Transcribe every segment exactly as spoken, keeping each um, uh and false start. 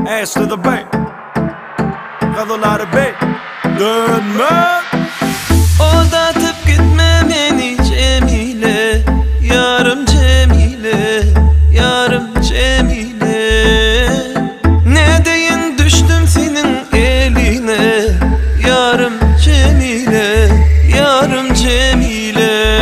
Ash to the bay, kadınları bey. Dönme. Aldatıp gitme beni Cemile, yarım Cemile, yarım Cemile. Ne deyin düştüm senin eline, yarım Cemile, yarım Cemile.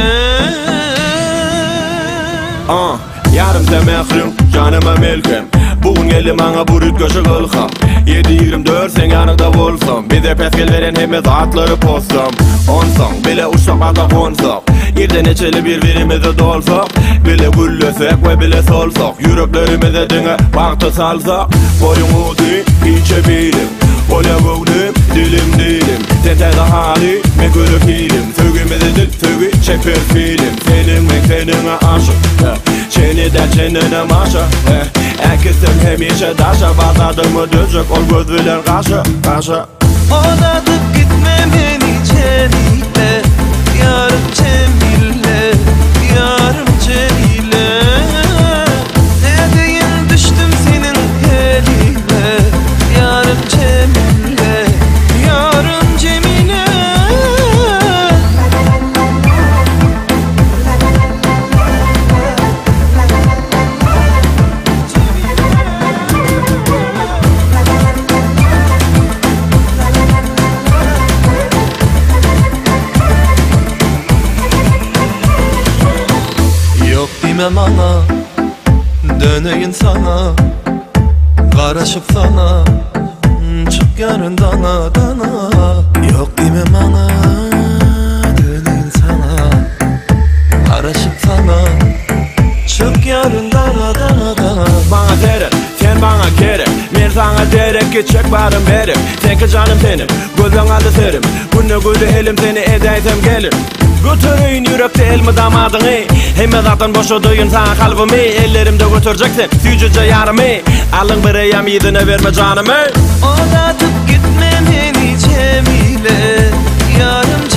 Ah, yarım temekrim, canıma melkem. Bugün geldim ana buruk köşe kılkam. Yedi yirmi dört sen yanında bolsam. Bir de peskel veren hemiz atları postam. Onsan bile uçsak ata konsak. Yerde neçeli birbirimize dolsak. Bile güllesek ve bile solsak. Yüreklerimize dine baktı salsak. Boyun udu hiçe bilim. Olya göğlüm dilim dilim. Sen teyze hali me görüp hilim. Sögümüze dil sögü çeper film. Senin ve kendine aşık. Çeni de çenine maşa. Herkesin hemişe daşa. Bazadı mı düzcük ol göz bilen kaşı kaşı. Aldatıp gitme beni Cemile, yarım Cemile, yarım Cemile. Ne deyin düştüm senin eline, yarım Cemile, yarım Cemile. Yok demem ana, döneyim sana, karışıp sana, çık yarın dana dana. Yok demem ana, döneyim sana, karışıp sana, çık yarın dana dana dana. Bana derek, sen bana gerek. Men sana derek ki çek barım berim. Sen ki canım benim, gözün aldı serim. Günü gülü helim seni edeysem gelir. Götürün yürekte elmi damadını. Hemme zaten boşadığın sana kalbimi. Ellerimde götüreceksin süyücüce yarımı. Alın bir eyam yedine verme canımı. Aldatıp gitme beni Cemile, yarım Cemile.